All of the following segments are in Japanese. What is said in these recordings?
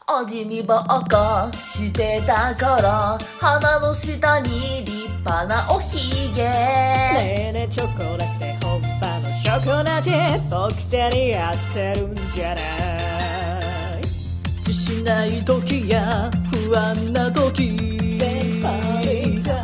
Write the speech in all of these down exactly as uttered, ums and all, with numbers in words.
味見ばっかしてたから鼻の下に立派なおひげ。 ねえねえチョコラテ本場のショコラテ僕手に合ってるんじゃない。自信ない時や不安な時先輩が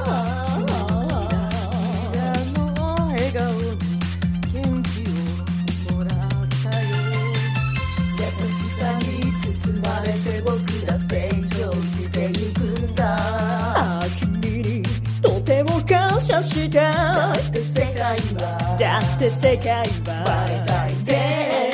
の笑顔に元気をもらったよ。 優しさに包まれて僕ら成長してゆくんだ。 ああ君にとても感謝した。 だって世界はだって世界はバレたいで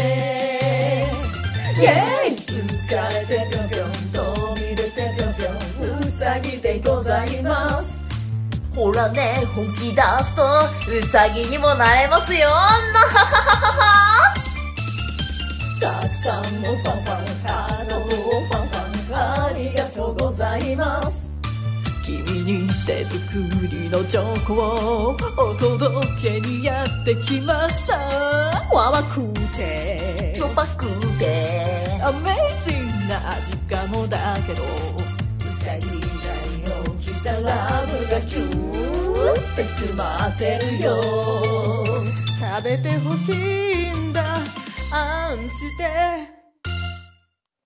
イェイ浮かれてぴょんぴょん飛び出てぴょんぴょんうさぎでございます。ほらね本気出すとうさぎにもなれますよ。なはははたくさんのファンファンハローファンファンありがとうございます。 君に手作りのチョコをお届けにやってきました。甘くてしょっぱくてアメージンな味かもだけどうさぎ以外の大きさラブがキューって詰まってるよ。 食べてほしいんだあんして